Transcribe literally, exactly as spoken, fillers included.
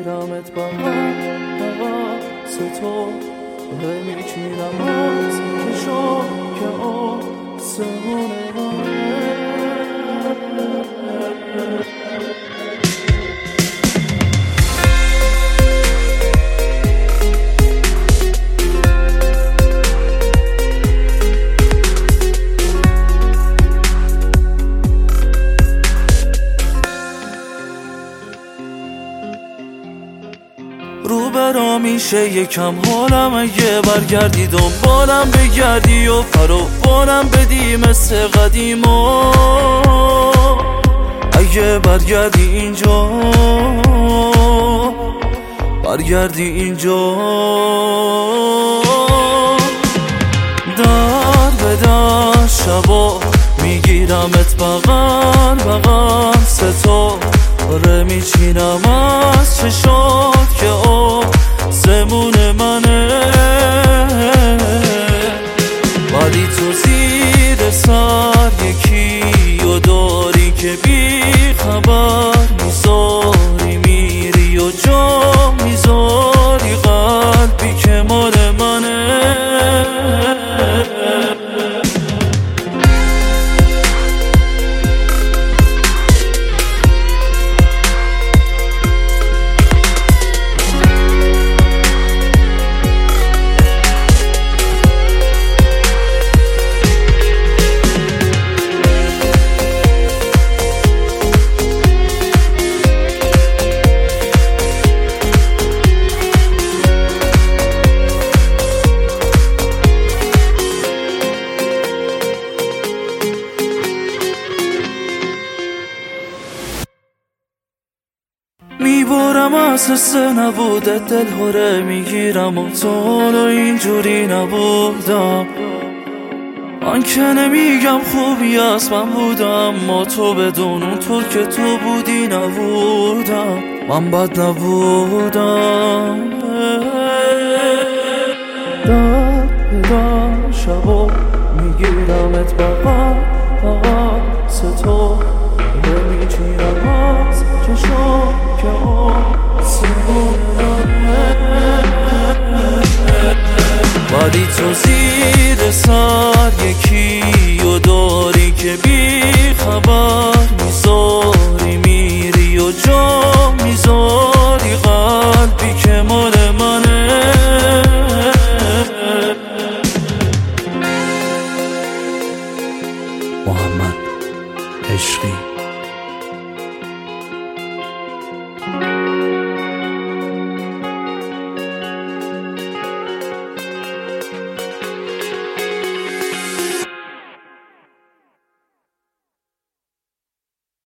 میگیرمت بغل بغل ستو میچینم از کشو که آسمون رو برا میشه یکم حالم اگه برگردی دنبالم بگردی و فروبارم بدی مثل قدیما. اگه برگردی اینجا برگردی اینجا در به در شبا میگیرمت بغل بغل ستا آره میچینم از چشات که آسمون منه. ولی تو زیر سر یکی و داری که بی خبر میذاری میری و جا میذاری قلبی که مال منه. میبارم از حس نبودت دل هره میگیرم و تو اینجوری نبودم. من که نمیگم خوبی است من بودم ما تو بدون اونطور که تو بودی نبودم. من بد نبودم. در در شبا میگیرمت بغل بغل ستو میچینم از چشم که آسمون ولی تو زیر سر یکی و داری که بی خبر میذاری میری و جا میذاری قلبی که مال منه. محمد عشقی